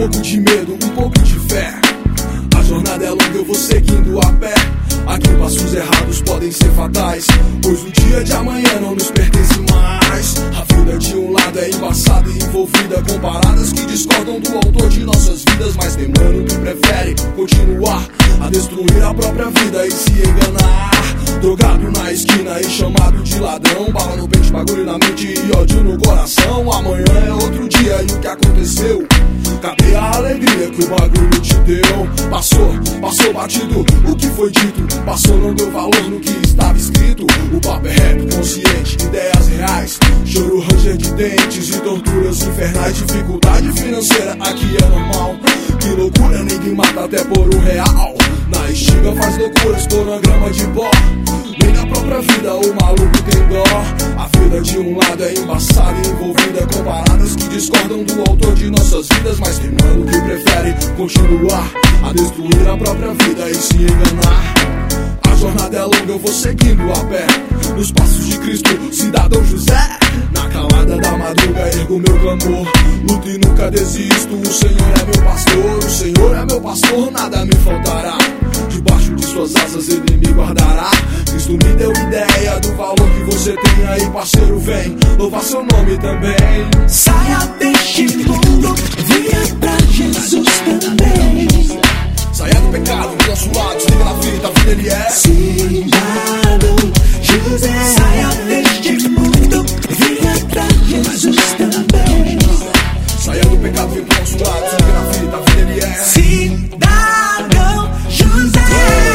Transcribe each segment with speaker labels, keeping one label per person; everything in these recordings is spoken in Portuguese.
Speaker 1: pouco de medo, um pouco de fé. A jornada é longa, eu vou seguindo a pé. Aqui passos errados podem ser fatais, pois o dia de amanhã não nos pertence mais. A vida de um lado é embaçada e envolvida com paradas que discordam do autor de nossas vidas. Mas tem mano que prefere continuar a destruir a própria vida e se enganar. Drogado na esquina e chamado de ladrão, bala no pente, bagulho na mente e ódio no coração. Amanhã é outro dia e o que aconteceu? Cadê a alegria que o bagulho te deu? Passou batido, o que foi dito? Passou, não deu valor no que estava escrito. O papo é reto, consciente, ideias reais. Choro, ranger de dentes e torturas infernais. Dificuldade financeira, aqui é normal. Que loucura, ninguém mata até por R$1. Na estiga faz loucuras por uma grama de pó. Nem na própria vida o maluco tem dó. A vida de um lado é embaçada e envolvida com paradas que discordam do autor de nossas vidas. Mas tem mano que prefere continuar a destruir a própria vida e se enganar. A jornada é longa, eu vou seguindo a pé nos passos de Cristo, cidadão José. Na calada da madruga ergo meu clamor, luto e nunca desisto. O Senhor é meu pastor, o Senhor é meu pastor, nada me faltará. Debaixo de suas asas ele me guardará. Cristo me deu ideia do valor que você tem aí, parceiro, vem louvar seu nome também.
Speaker 2: Saia deste mundo, venha pra Jesus também.
Speaker 1: Saia do pecado, do nosso lado, se liga na vida, a vida ele é
Speaker 2: Cidadão José. Saia deste mundo, venha pra Jesus também.
Speaker 1: Saia do pecado, vem pro nosso lado, se liga na vida, a vida ele é
Speaker 2: Cidadão José.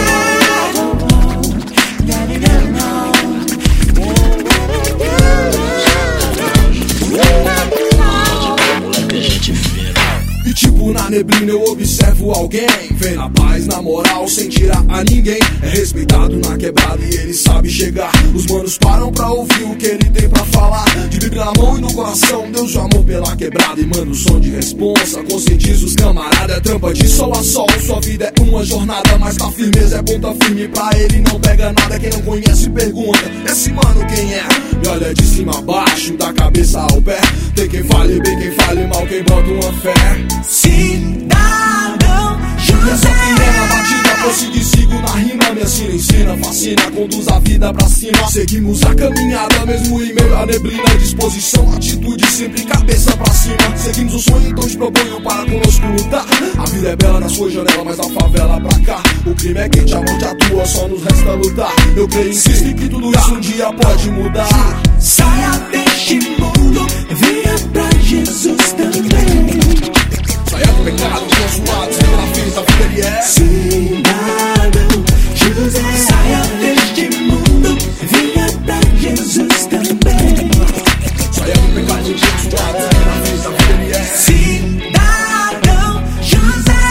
Speaker 1: E tipo na neblina eu observo alguém, vem na paz, na moral, sem tirar a ninguém. É respeitado na quebrada e ele sabe chegar. Os manos param pra ouvir o que ele tem pra falar. De Bíblia na mão e no coração, Deus o amor pela quebrada. E manda o som de responsa, conscientiza os camarada. É trampa de sol a sol, sua vida é uma jornada. Mas na firmeza é ponta firme, pra ele não pega nada. Quem não conhece pergunta, esse mano quem é? Me olha de cima a baixo, da cabeça ao pé. Tem quem fale bem, quem fale mal, quem bota uma fé.
Speaker 2: Cidadão José.
Speaker 1: Essa pirena batida, prossigo e sigo na rima. Me ensina, ensina, fascina, conduz a vida pra cima. Seguimos a caminhada, mesmo em meio à neblina. Disposição, atitude, sempre cabeça pra cima. Seguimos o sonho, então te proponho para conosco lutar. A vida é bela na sua janela, mas na favela pra cá. O crime é quente, a morte atua, só nos resta lutar. Eu creio em Cristo e que tudo isso um dia pode mudar.
Speaker 2: Saia deste mundo, venha pra Jesus também.
Speaker 1: Saia do pecado, do nosso lado, se liga na vida, a vida ele é
Speaker 2: Cidadão José. Saia deste mundo, venha pra Jesus também.
Speaker 1: Saia do pecado, do nosso lado, se liga na vida, a vida ele é
Speaker 2: Cidadão José.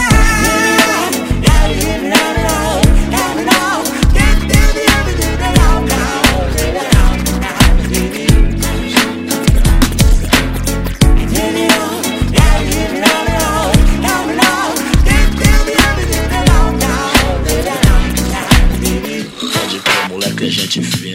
Speaker 3: Moleque, a gente vê.